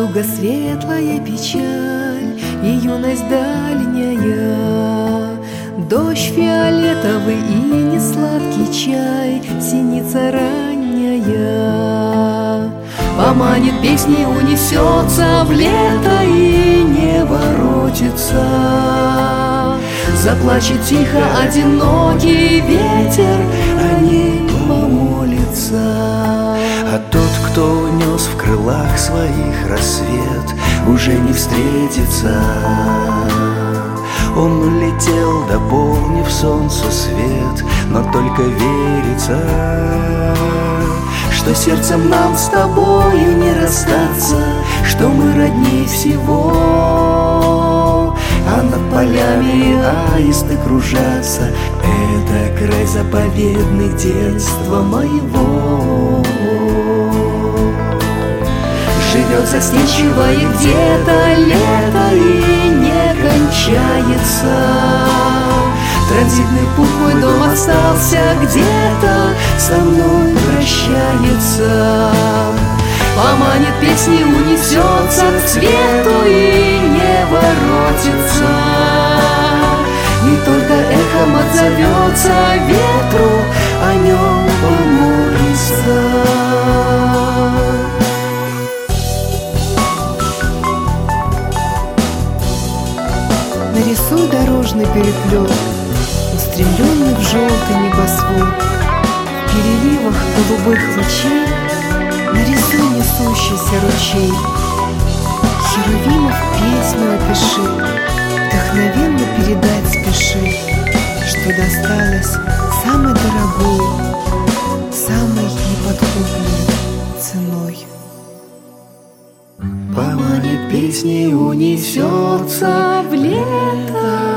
Недолго светлая печаль и юность дальняя, дождь фиолетовый и несладкий чай, синица ранняя. Поманит песни, унесется в лето и не воротится. Заплачет тихо одинокий ветер, о ней помолится. А тот, кто нес в крылах своих рассвет, уже не встретится. Он улетел, дополнив солнцу свет, но только верится, что сердцем нам с тобою не расстаться, что мы родней всего. А над полями аисты кружатся, это край заповедный детства моего. Живет застенчиво и где-то лето и не кончается. Транзитный путь, мой дом остался где-то, со мной прощается. Поманит песни, унесется к свету и не воротится. И только эхом отзовется ветру, о нем помолится. Нарисуй дорожный переплет, устремленный в желтый небосвод. В переливах голубых лучей нарисуй несущийся ручей. Херувимов песню опиши, вдохновенно передать спеши, что досталось самой дорогой, самой неподкупной ценой. Поманит песни, унесется В лето